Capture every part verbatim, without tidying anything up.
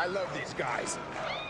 love these guys.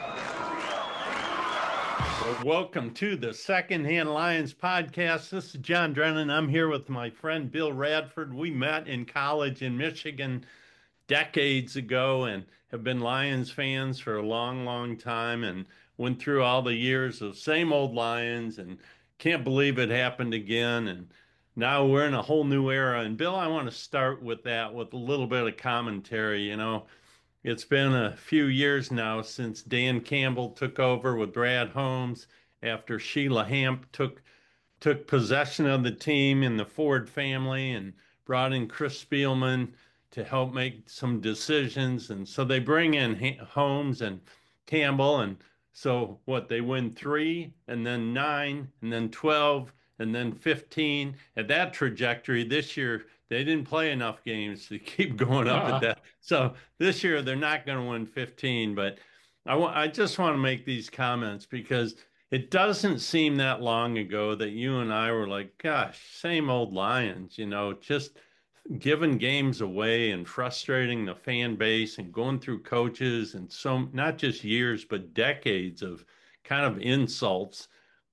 Well, welcome to the Secondhand Lions podcast. This is John Drennan. I'm here with my friend Bill Radford. We met in college in Michigan decades ago and have been Lions fans for a long, long time and went through all the years of same old Lions and can't believe it happened again. And now we're in a whole new era. And Bill, I want to start with that with a little bit of commentary. You know, it's been a few years now since Dan Campbell took over with Brad Holmes after Sheila Hamp took took possession of the team in the Ford family and brought in Chris Spielman to help make some decisions. And so they bring in Holmes and Campbell. And so what, they win three and then nine and then twelve and then fifteen. At that trajectory this year, they didn't play enough games to keep going up at Uh, that. So this year they're not going to win fifteen. But I, w- I just want to make these comments because it doesn't seem that long ago that you and I were like, gosh, same old Lions, you know, just giving games away and frustrating the fan base and going through coaches and so not just years, but decades of kind of insults.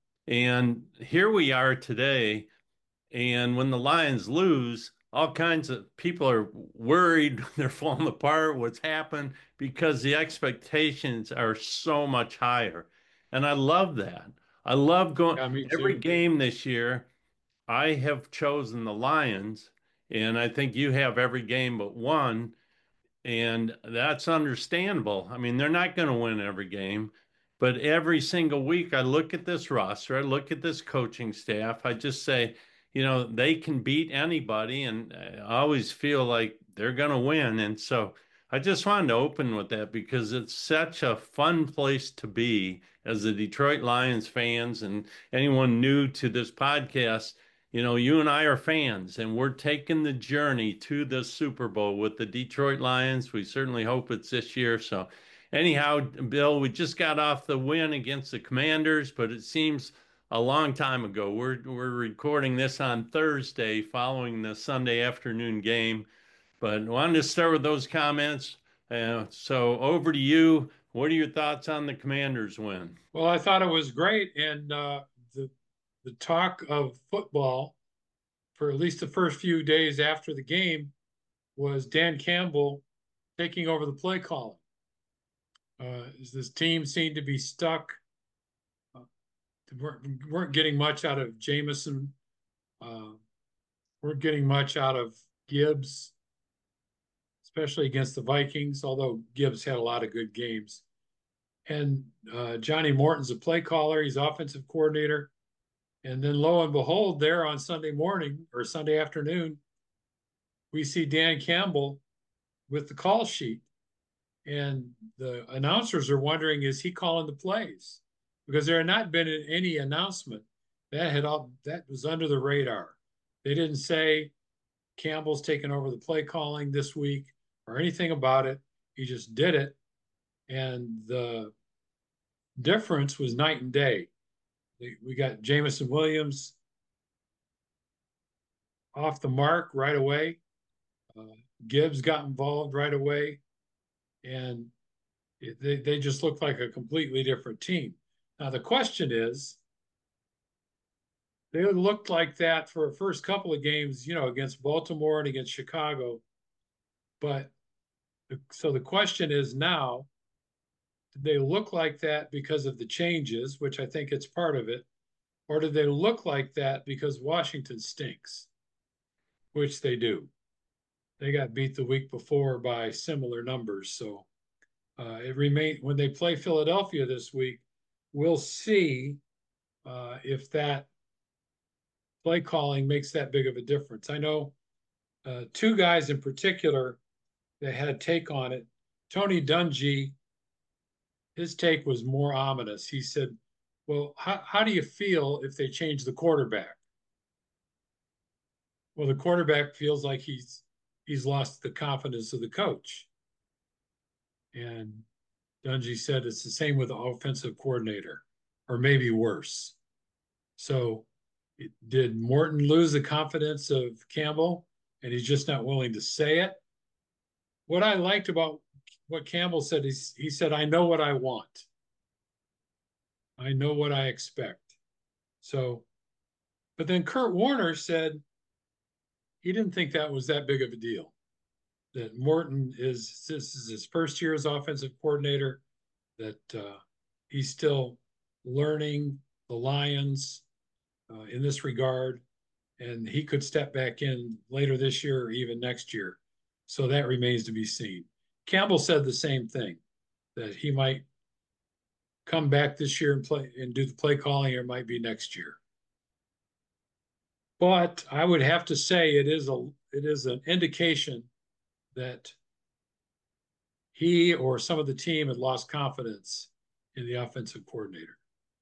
And here we are today. And when the Lions lose, all kinds of people are worried they're falling apart, what's happened, because the expectations are so much higher. And I love that. I love going yeah, me every too. game this year. I have chosen the Lions, and I think you have every game but one. And that's understandable. I mean, they're not going to win every game, but every single week I look at this roster, I look at this coaching staff, I just say, you know, they can beat anybody, and I always feel like they're going to win. And so I just wanted to open with that because it's such a fun place to be as a Detroit Lions fans and anyone new to this podcast. You know, you and I are fans, and we're taking the journey to the Super Bowl with the Detroit Lions. We certainly hope it's this year. So, anyhow, Bill, we just got off the win against the Commanders, but it seems a long time ago. We're we're recording this on Thursday, following the Sunday afternoon game. But I wanted to start with those comments. Uh, so, over to you. What are your thoughts on the Commanders win? Well, I thought it was great, and uh, the the talk of football for at least the first few days after the game was Dan Campbell taking over the play calling. Uh, this team seemed to be stuck. Uh, weren't, weren't getting much out of Jameson. Uh, weren't getting much out of Gibbs, especially against the Vikings. Although Gibbs had a lot of good games, and uh, Johnny Morton's a play caller. He's offensive coordinator. And then lo and behold, there on Sunday morning or Sunday afternoon, we see Dan Campbell with the call sheet. And the announcers are wondering, is he calling the plays? Because there had not been any announcement. That had all that was under the radar. They didn't say Campbell's taking over the play calling this week or anything about it. He just did it. And the difference was night and day. We got Jameson Williams off the mark right away. Uh, Gibbs got involved right away, and it, they they just looked like a completely different team. Now the question is, they looked like that for a first couple of games, you know, against Baltimore and against Chicago. But so the question is now, did they look like that because of the changes, which I think it's part of it, or did they look like that because Washington stinks, which they do? They got beat the week before by similar numbers. So uh, it remains when they play Philadelphia this week, we'll see uh, if that play calling makes that big of a difference. I know uh, two guys in particular that had a take on it. Tony Dungy, his take was more ominous. He said, well, how, how do you feel if they change the quarterback? Well, the quarterback feels like he's he's lost the confidence of the coach. And Dungy said it's the same with the offensive coordinator, or maybe worse. So, it, did Morton lose the confidence of Campbell, and he's just not willing to say it? What I liked about what Campbell said is he said, I know what I want. I know what I expect. So, but then Kurt Warner said he didn't think that was that big of a deal. That Morton is this is his first year as offensive coordinator, that uh, he's still learning the Lions uh, in this regard, and he could step back in later this year or even next year. So that remains to be seen. Campbell said the same thing, that he might come back this year and play and do the play calling, or it might be next year. But I would have to say it is a it is an indication that he or some of the team had lost confidence in the offensive coordinator.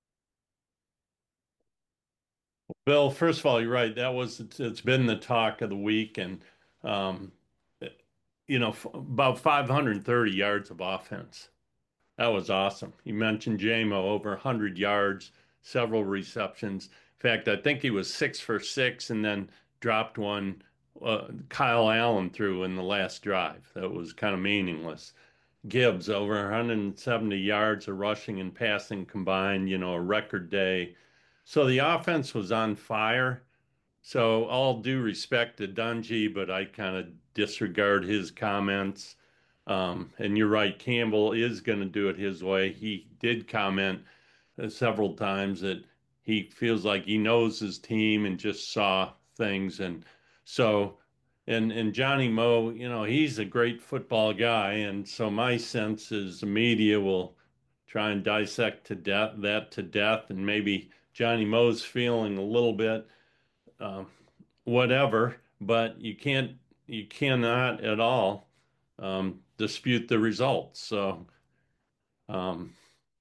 Bill, first of all, you're right. That was it's, it's been the talk of the week, and um, you know, f- about five hundred thirty yards of offense. That was awesome. You mentioned Jamo over one hundred yards, several receptions. In fact, I think he was six for six, and then dropped one. Uh, Kyle Allen threw in the last drive. That was kind of meaningless. Gibbs over one hundred seventy yards of rushing and passing combined, you know, a record day. So the offense was on fire. So all due respect to Dungy, but I kind of disregard his comments. Um, and you're right, Campbell is going to do it his way. He did comment uh, several times that he feels like he knows his team and just saw things. And so, and and Johnny Moe, you know, he's a great football guy, and so my sense is the media will try and dissect to death that to death, and maybe Johnny Moe's feeling a little bit um, whatever, but you can't you cannot at all um, dispute the results. So um,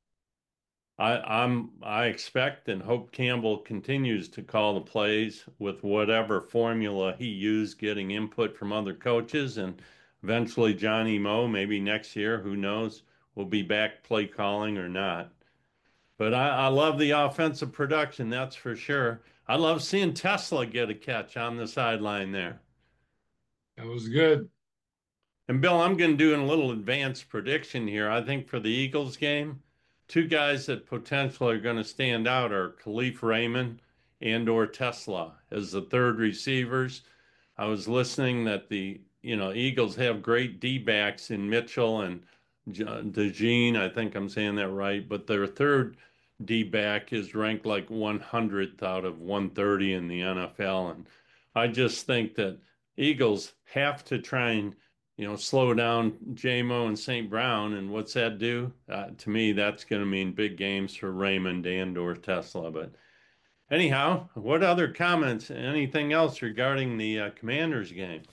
I, I'm I expect and hope Campbell continues to call the plays with whatever formula he used, getting input from other coaches, and eventually Johnny Moe, maybe next year, who knows, will be back play calling or not. But I, I love the offensive production, that's for sure. I love seeing Tesla get a catch on the sideline there. That was good. And Bill, I'm going to do a little advanced prediction here. I think for the Eagles game, two guys that potentially are going to stand out are Khalif Raymond and or Tesla as the third receivers. I was listening that the you know Eagles have great D backs in Mitchell and DeJean. I think I'm saying that right, but their third D back is ranked like one hundredth out of one thirty in the N F L, and I just think that Eagles have to try and you know slow down Jamo and Saint Brown, and what's that do? Uh, to me, that's going to mean big games for Raymond and or Tesla, but. Anyhow, what other comments? Anything else regarding the uh, Commanders game?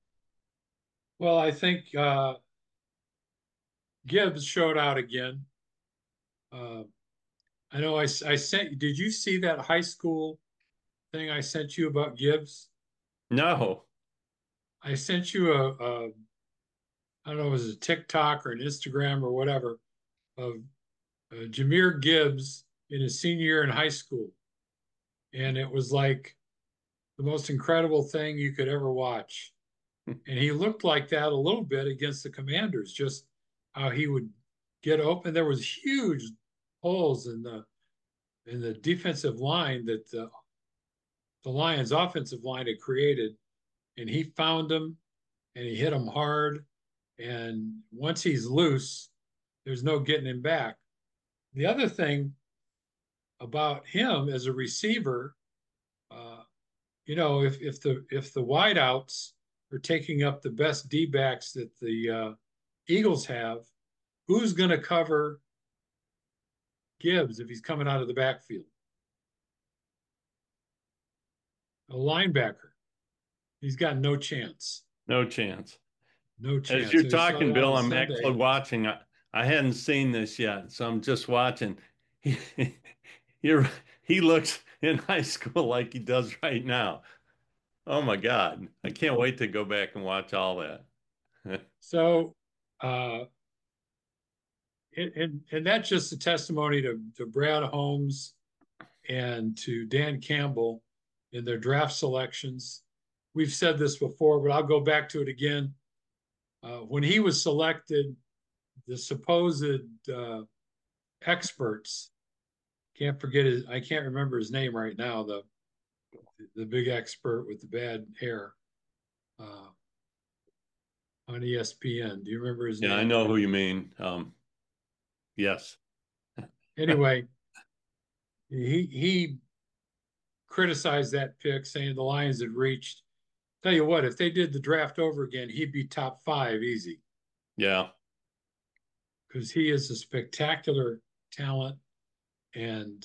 Well, I think uh, Gibbs showed out again. Uh, I know I, I sent. Did you see that high school thing I sent you about Gibbs? No. I sent you a, a I don't know, it was a TikTok or an Instagram or whatever of uh, Jahmyr Gibbs in his senior year in high school, and it was like the most incredible thing you could ever watch. And he looked like that a little bit against the Commanders, just how he would get open. There was huge holes in the in the defensive line that the, the Lions' offensive line had created, and he found them and he hit them hard. And once he's loose, there's no getting him back. The other thing about him as a receiver, uh, you know, if if the if the wideouts are taking up the best D backs that the uh, Eagles have, who's going to cover Gibbs if he's coming out of the backfield? A linebacker. He's got no chance. No chance. No As chance. you're And we saw talking, that Bill, on I'm actually Sunday. watching. I, I hadn't seen this yet, so I'm just watching. He, you're, he looks in high school like he does right now. Oh my God. I can't wait to go back and watch all that. So, uh, and, and, and that's just a testimony to, to Brad Holmes and to Dan Campbell in their draft selections. We've said this before, but I'll go back to it again. Uh, when he was selected the supposed uh, experts, can't forget his, I can't remember his name right now, the the big expert with the bad hair uh, on E S P N. Do you remember his Yeah, I name? know who you mean. Um, yes. Anyway, he he criticized that pick, saying the Lions had reached. Tell you what, if they did the draft over again, he'd be top five easy Yeah. because he is a spectacular talent, and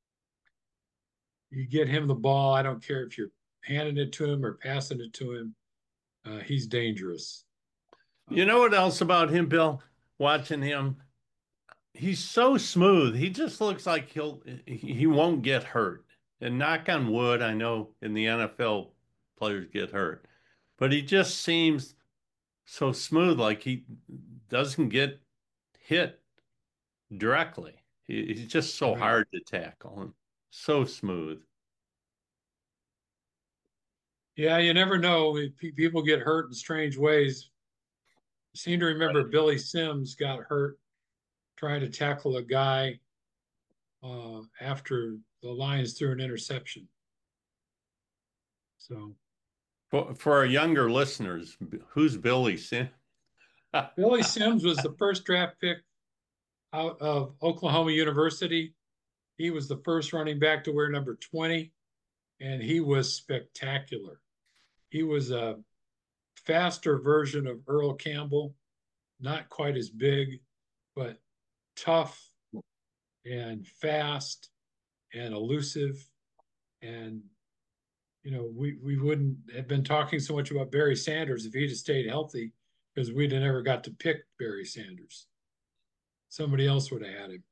you get him the ball. I don't care if you're handing it to him or passing it to him. Uh, he's dangerous. You know what else about him, Bill? Watching him, he's so smooth. He just looks like he'll he won't get hurt. And knock on wood, I know in the N F L players get hurt, but he just seems so smooth, like he doesn't get hit directly. He, he's just so Right. hard to tackle and so smooth. Yeah, you never know. People get hurt in strange ways. I seem to remember Billy Sims got hurt trying to tackle a guy uh, after the Lions threw an interception. So For, for our younger listeners, who's Billy Sim? Billy Sims was the first draft pick out of Oklahoma University. He was the first running back to wear number twenty, and he was spectacular. He was a faster version of Earl Campbell, not quite as big, but tough and fast and elusive. And, you know, we, we wouldn't have been talking so much about Barry Sanders if he'd have stayed healthy because we'd have never got to pick Barry Sanders. Somebody else would have had him.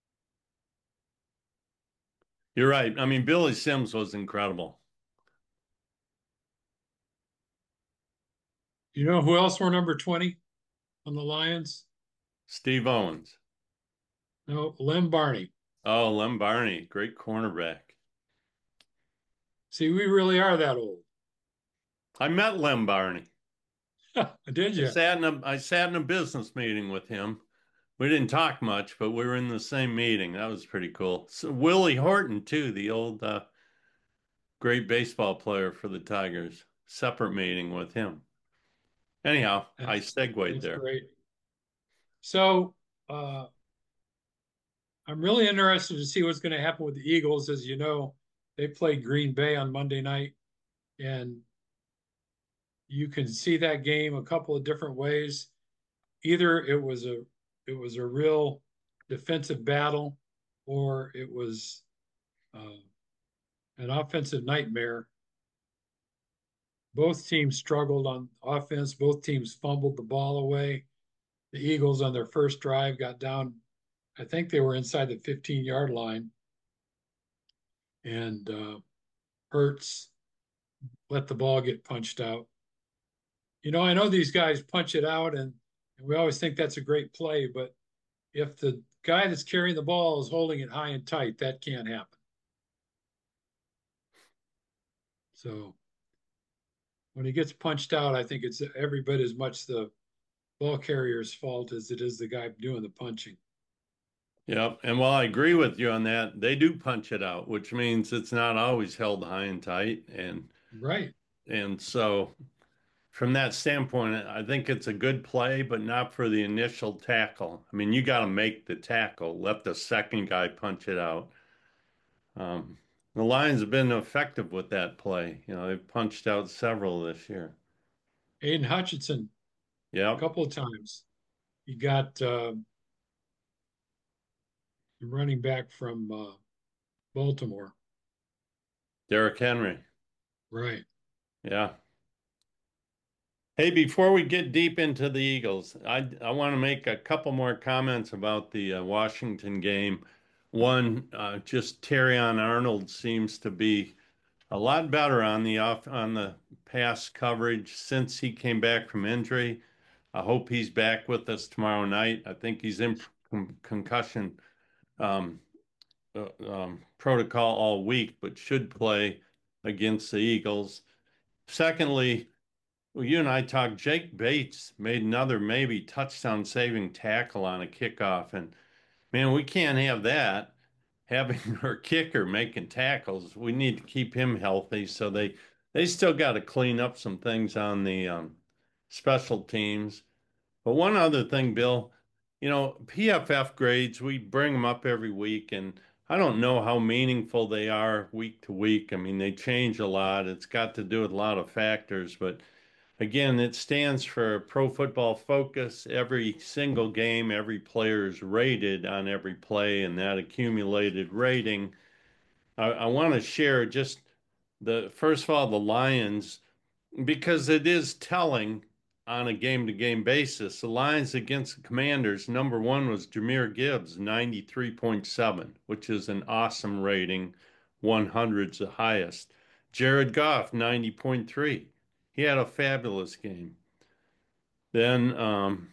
You're right. I mean, Billy Sims was incredible. You know who else were number twenty on the Lions? Steve Owens. No, Lem Barney. Oh, Lem Barney, great cornerback. See, we really are that old. I met Lem Barney. Did I you? sat in a I sat in a business meeting with him. We didn't talk much, but we were in the same meeting. That was pretty cool. So Willie Horton too, the old uh, great baseball player for the Tigers. Separate meeting with him. Anyhow, I That's segued that's there. great. So uh, I'm really interested to see what's going to happen with the Eagles. As you know, they played Green Bay on Monday night, and you can see that game a couple of different ways. Either it was a it was a real defensive battle, or it was uh, an offensive nightmare. Both teams struggled on offense. Both teams fumbled the ball away. The Eagles on their first drive got down. I think they were inside the fifteen yard line, and uh, Hurts let the ball get punched out. You know, I know these guys punch it out, and, and we always think that's a great play, but if the guy that's carrying the ball is holding it high and tight, that can't happen. So when he gets punched out, I think it's every bit as much the ball carrier's fault as it is the guy doing the punching. Yep. And while I agree with you on that, they do punch it out, which means it's not always held high and tight. And Right. and so from that standpoint, I think it's a good play, but not for the initial tackle. I mean, you got to make the tackle, let the second guy punch it out. Um, the Lions have been effective with that play. You know, they've punched out several this year. Aiden Hutchinson, a Yep. couple of times. He got uh, running back from uh, Baltimore. Derrick Henry. Right. Yeah. Hey, before we get deep into the Eagles, I I want to make a couple more comments about the uh, Washington game. One, uh, just Terrion Arnold seems to be a lot better on the off on the pass coverage since he came back from injury. I hope he's back with us tomorrow night. I think he's in con concussion um, uh, um, protocol all week, but should play against the Eagles. Secondly, Well, you and I talked. Jake Bates made another maybe touchdown saving tackle on a kickoff. And man, we can't have that. Having our kicker making tackles, we need to keep him healthy. So they they still got to clean up some things on the um, special teams. But one other thing, Bill, you know, P F F grades, we bring them up every week, and I don't know how meaningful they are week to week. I mean, they change a lot. It's got to do with a lot of factors, but again, it stands for Pro Football Focus. Every single game, every player is rated on every play, and that accumulated rating. I, I want to share just the first of all, the Lions, because it is telling on a game to game basis. The Lions against the Commanders, number one was Jahmyr Gibbs, ninety-three point seven, which is an awesome rating. one hundred's the highest. Jared Goff, ninety point three. He had a fabulous game. Then um,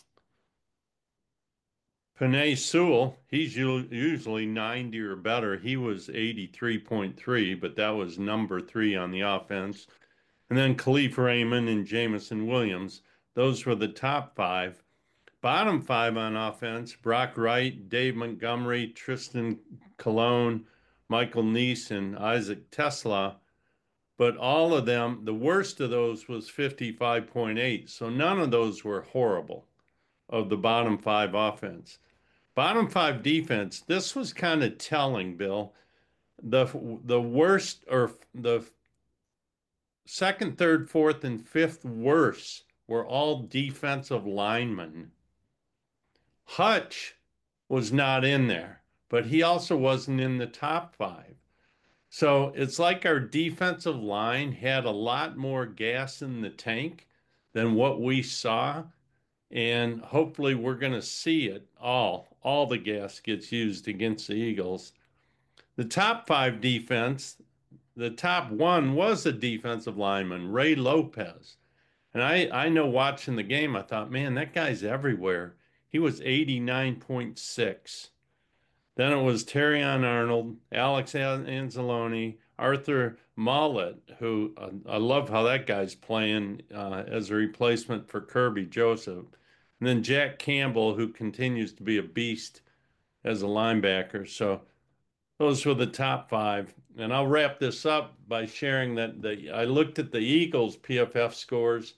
Penei Sewell, he's usually ninety or better. He was eighty-three point three, but that was number three on the offense. And then Khalif Raymond and Jamison Williams. Those were the top five. Bottom five on offense, Brock Wright, Dave Montgomery, Tristan Colon, Michael Neese, and Isaac Tesla. But all of them, the worst of those was fifty-five point eight. So none of those were horrible of the bottom five offense. Bottom five defense, this was kind of telling, Bill. The the worst or the second, third, fourth, and fifth worst were all defensive linemen. Hutch was not in there, but he also wasn't in the top five. So it's like our defensive line had a lot more gas in the tank than what we saw. And hopefully we're going to see it all. All the gas gets used against the Eagles. The top five defense, the top one was a defensive lineman, Ray Lopez. And I, I know watching the game, I thought, man, that guy's everywhere. He was eighty-nine point six. Then it was Terrion Arnold, Alex Anzalone, Arthur Mollett, who uh, I love how that guy's playing uh, as a replacement for Kirby Joseph. And then Jack Campbell, who continues to be a beast as a linebacker. So those were the top five. And I'll wrap this up by sharing that the, I looked at the Eagles' P F F scores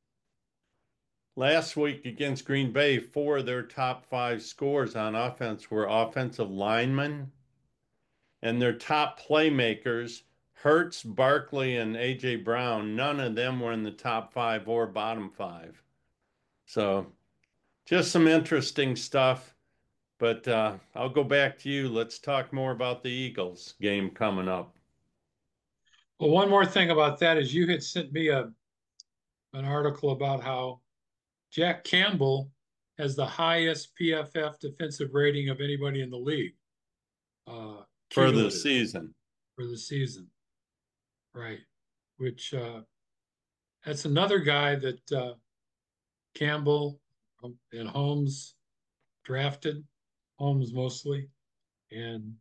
last week against Green Bay. Four of their top five scores on offense were offensive linemen, and their top playmakers, Hurts, Barkley, and A J Brown, none of them were in the top five or bottom five. So just some interesting stuff. But uh, I'll go back to you. Let's talk more about the Eagles game coming up. Well, one more thing about that is you had sent me a an article about how Jack Campbell has the highest P F F defensive rating of anybody in the league, uh, For the cumulative season. for the season, right? Which uh, that's another guy that uh, Campbell um, and Holmes drafted, Holmes mostly, and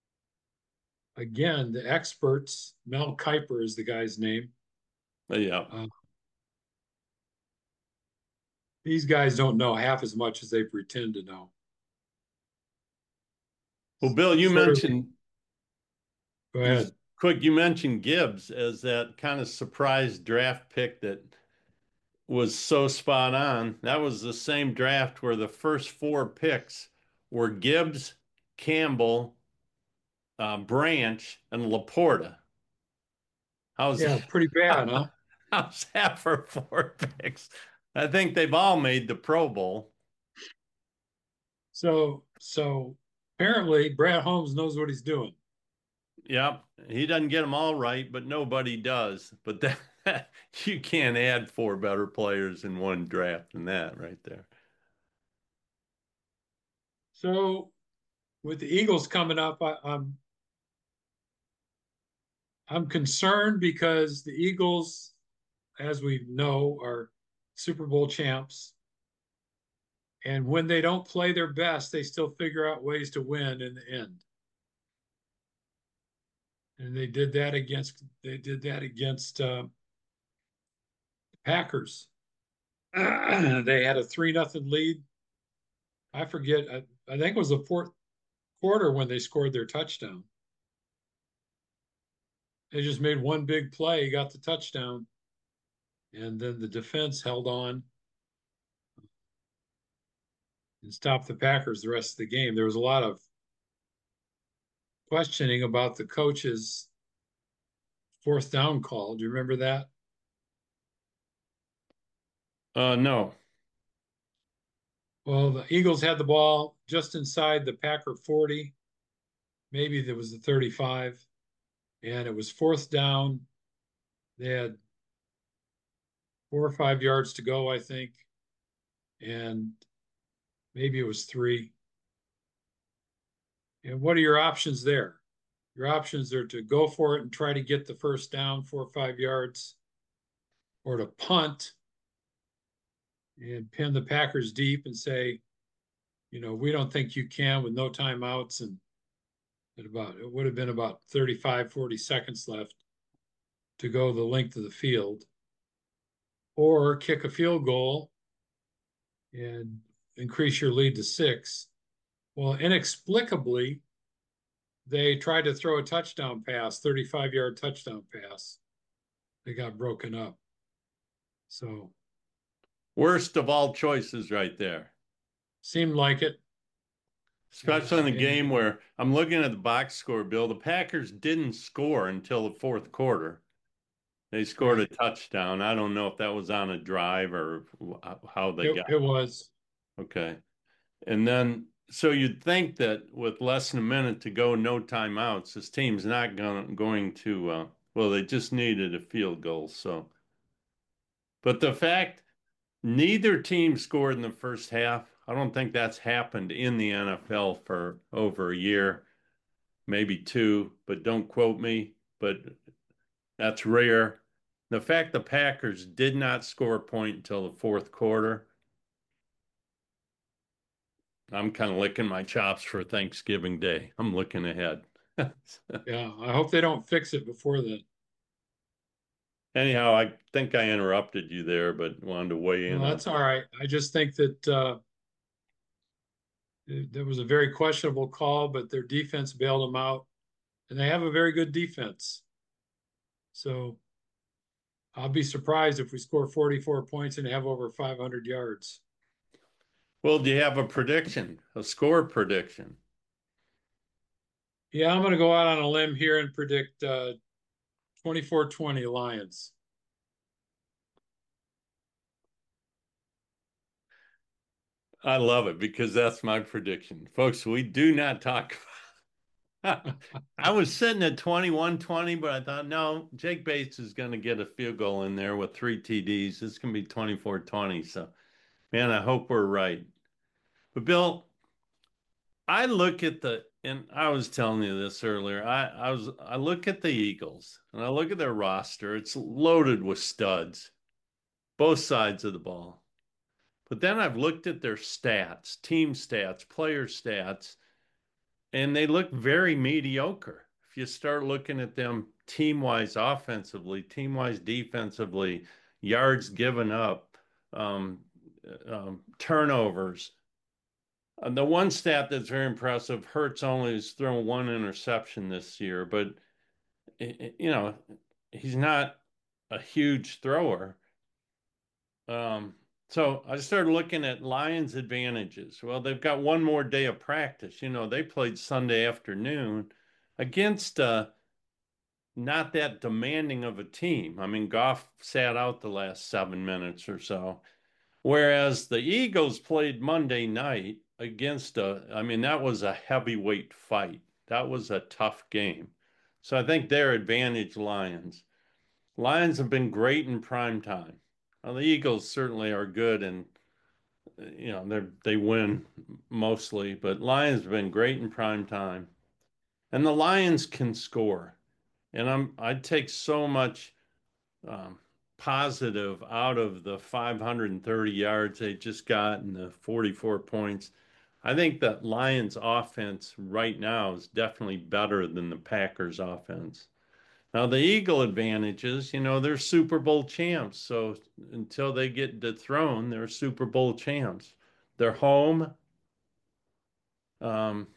again the experts. Mel Kiper is the guy's name. Yeah. Uh, these guys don't know half as much as they pretend to know. Well, Bill, you Sort of. mentioned Go just ahead. quick, you mentioned Gibbs as that kind of surprise draft pick that was so spot on. That was the same draft where the first four picks were Gibbs, Campbell, uh, Branch, and Laporta. How's Yeah, pretty bad, huh? how's that for four picks? I think they've all made the Pro Bowl. So, so apparently Brad Holmes knows what he's doing. Yep, he doesn't get them all right, but nobody does. But that you can't add four better players in one draft than that right there. So, with the Eagles coming up, I, I'm I'm concerned because the Eagles, as we know, are Super Bowl champs, and when they don't play their best, they still figure out ways to win in the end. And they did that against they did that against uh, Packers. They had a three nothing lead. I forget. I, I think it was the fourth quarter when they scored their touchdown. They just made one big play, got the touchdown, and then the defense held on and stopped the Packers the rest of the game. There was a lot of questioning about the coach's fourth down call. Do you remember that? Uh, no. Well, the Eagles had the ball just inside the Packer forty. Maybe there was the thirty-five, and it was fourth down. They had four or five yards to go, I think, and maybe it was three. And what are your options there? Your options are to go for it and try to get the first down four or five yards, or to punt and pin the Packers deep and say, you know, we don't think you can with no timeouts. And at about, it would have been about thirty-five, forty seconds left to go the length of the field, or kick a field goal and increase your lead to six. Well, inexplicably, they tried to throw a touchdown pass, thirty-five yard touchdown pass. They got broken up. So, Worst of all choices right there. seemed like it. Especially Uh, in the game and where I'm looking at the box score, Bill. The Packers didn't score until the fourth quarter. They scored a right, touchdown. I don't know if that was on a drive or how they it, got. it was. Okay. And then, so you'd think that with less than a minute to go, no timeouts, this team's not going going to. Uh, well, they just needed a field goal. So, but the fact neither team scored in the first half, I don't think that's happened in the N F L for over a year, maybe two, but don't quote me. But that's rare. The fact the Packers did not score a point until the fourth quarter, I'm kind of licking my chops for Thanksgiving Day. I'm looking ahead. Yeah, I hope they don't fix it before then. Anyhow, I think I interrupted you there, but wanted to weigh No, in on that's all that. right. I just think that uh, there was a very questionable call, but their defense bailed them out, and they have a very good defense. So I'll be surprised if we score forty-four points and have over five hundred yards. Well, do you have a prediction, a score prediction? Yeah, I'm going to go out on a limb here and predict uh, twenty-four twenty Lions. I love it because that's my prediction. Folks, we do not talk. I was sitting at twenty-one twenty, but I thought, no, Jake Bates is going to get a field goal in there with three T Ds. It's going to be twenty-four twenty. So, man, I hope we're right. But, Bill, I look at the, and I was telling you this earlier. I, I was, I look at the Eagles and I look at their roster. It's loaded with studs, both sides of the ball. But then I've looked at their stats, team stats, player stats, and they look very mediocre. If you start looking at them team wise offensively, team wise defensively, yards given up, um, um, turnovers. And the one stat that's very impressive, Hurts only has thrown one interception this year, but you know, he's not a huge thrower. Um, so I started looking at Lions' advantages. Well, they've got one more day of practice. You know, they played Sunday afternoon against uh, not that demanding of a team. I mean, Goff sat out the last seven minutes or so. Whereas the Eagles played Monday night against a, I mean, that was a heavyweight fight. That was a tough game. So I think their advantage Lions. Lions have been great in prime time. Well, the Eagles certainly are good and you know they they win mostly, but Lions have been great in prime time. And the Lions can score. And I'm I'd take so much um, positive out of the five hundred thirty yards they just got and the forty-four points. I think that Lions offense right now is definitely better than the Packers offense. Now, the Eagle advantages, you know, they're Super Bowl champs. So until they get dethroned, they're Super Bowl champs. They're home. Um,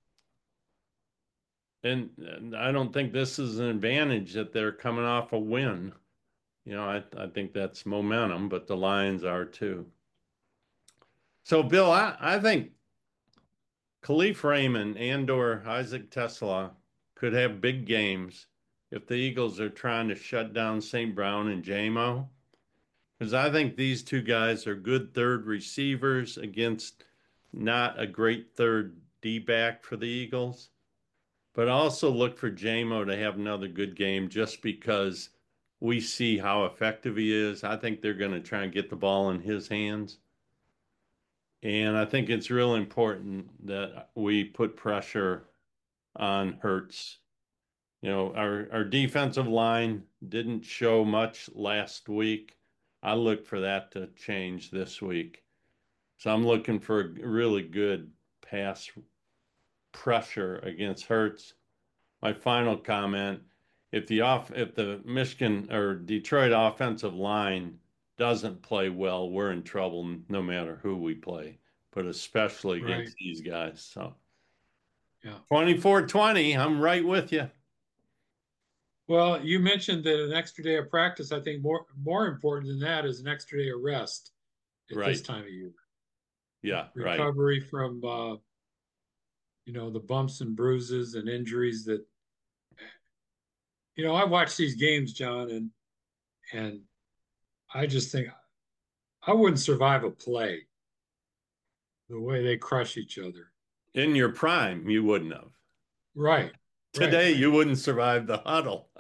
and, and I don't think this is an advantage that they're coming off a win. You know, I, I think that's momentum, but the Lions are too. So, Bill, I, I think Khalif Raymond and or Isaac Tesla could have big games if the Eagles are trying to shut down Saint Brown and J-Mo. Because I think these two guys are good third receivers against not a great third D back for the Eagles. But also look for J-Mo to have another good game just because we see how effective he is. I think they're going to try and get the ball in his hands. And I think it's real important that we put pressure on Hurts. You know, our, our defensive line didn't show much last week. I look for that to change this week. So I'm looking for a really good pass pressure against Hurts. My final comment, if the off if the Michigan or Detroit offensive line doesn't play well, we're in trouble no matter who we play, but especially Right. against these guys. So Yeah. twenty-four twenty, I'm right with you. Well, you mentioned that an extra day of practice. I think more more important than that is an extra day of rest at this Right. time of year. Yeah, right. Recovery from uh, you know, the bumps and bruises and injuries that, you know, I watch these games, John, and and I just think I wouldn't survive a play the way they crush each other. In your prime, you wouldn't have. Right, right. Today, you wouldn't survive the huddle.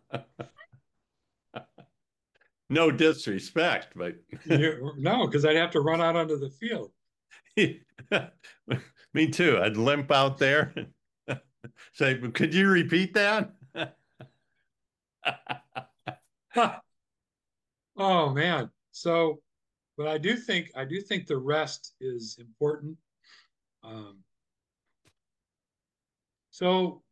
No disrespect, but You, no, because I'd have to run out onto the field. me too. I'd limp out there and say, could you repeat that? Oh man. So, but I do think I do think the rest is important. Um, so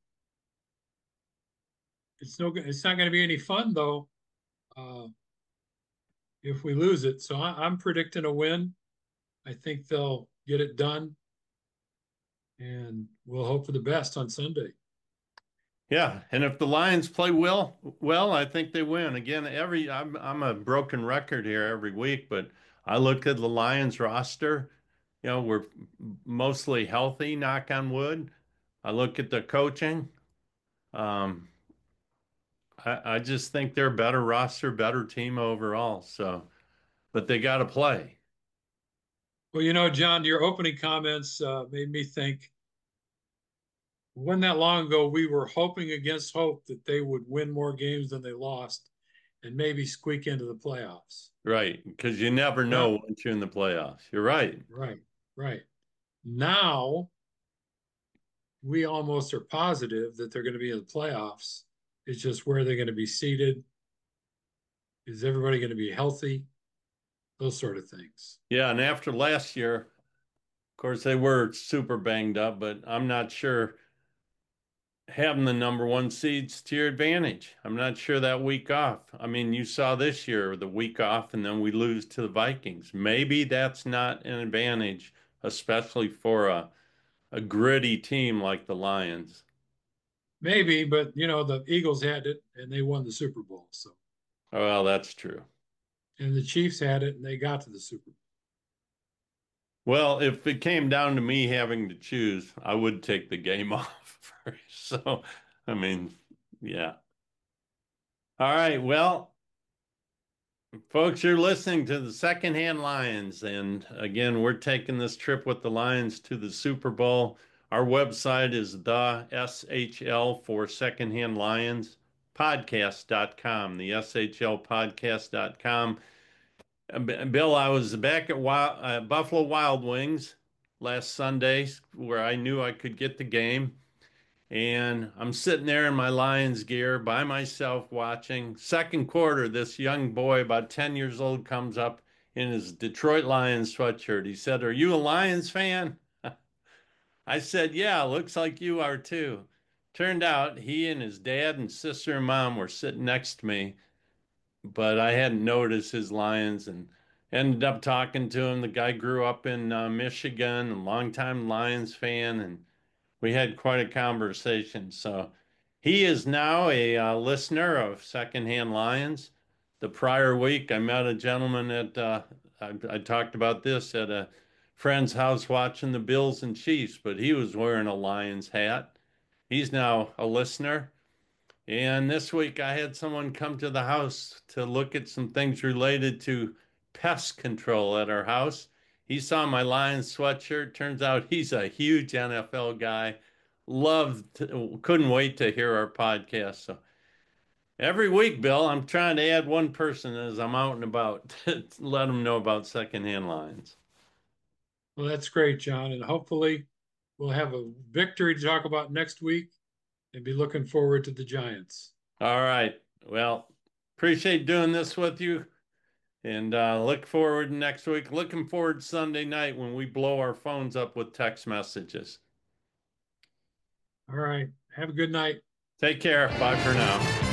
it's no it's not going to be any fun though uh, if we lose it. So I, I'm predicting a win. I think they'll get it done, and we'll hope for the best on Sunday. Yeah, and if the Lions play well, well, I think they win. Again, every I'm I'm a broken record here every week, but I look at the Lions roster. You know, we're mostly healthy, knock on wood. I look at the coaching. Um, I, I just think they're a better roster, better team overall. So, but they got to play. Well, you know, John, your opening comments uh, made me think. Wasn't that long ago we were hoping against hope that they would win more games than they lost, and maybe squeak into the playoffs. Right, because you never know Now, once you're in the playoffs. You're right. right, right. Now we almost are positive that they're going to be in the playoffs. It's just where they're going to be seated. Is everybody going to be healthy? Those sort of things. Yeah, and after last year, of course, they were super banged up, but I'm not sure having the number one seeds to your advantage. I'm not sure that week off. I mean, you saw this year the week off, and then we lose to the Vikings. Maybe that's not an advantage, especially for a, a gritty team like the Lions. Maybe, but you know, the Eagles had it and they won the Super Bowl. So, Well, that's true. and the Chiefs had it and they got to the Super Bowl. Well, if it came down to me having to choose, I would take the game off. So, I mean, yeah. All right. Well, folks, you're listening to the Secondhand Lions. And again, we're taking this trip with the Lions to the Super Bowl. Our website is the S H L for Secondhand Lions podcast dot com, the S H L podcast dot com. Bill, I was back at Wild, uh, Buffalo Wild Wings last Sunday where I knew I could get the game. And I'm sitting there in my Lions gear by myself watching. Second quarter, this young boy, about ten years old, comes up in his Detroit Lions sweatshirt. He said, "Are you a Lions fan?" I said, "Yeah, looks like you are too." Turned out he and his dad and sister and mom were sitting next to me, but I hadn't noticed his Lions and ended up talking to him. The guy grew up in uh, Michigan, a longtime Lions fan, and we had quite a conversation. So he is now a uh, listener of Secondhand Lions. The prior week, I met a gentleman at, uh, I, I talked about this at a friend's house watching the Bills and Chiefs, but he was wearing a Lions hat. He's now a listener. And this week I had someone come to the house to look at some things related to pest control at our house. He saw my Lions sweatshirt. Turns out he's a huge N F L guy. Loved, to, couldn't wait to hear our podcast. So every week, Bill, I'm trying to add one person as I'm out and about to let them know about Secondhand Lions. Well, that's great, John. And hopefully we'll have a victory to talk about next week and be looking forward to the Giants. All right. Well, appreciate doing this with you. And uh, look forward to next week. Looking forward to Sunday night when we blow our phones up with text messages. All right. Have a good night. Take care. Bye for now.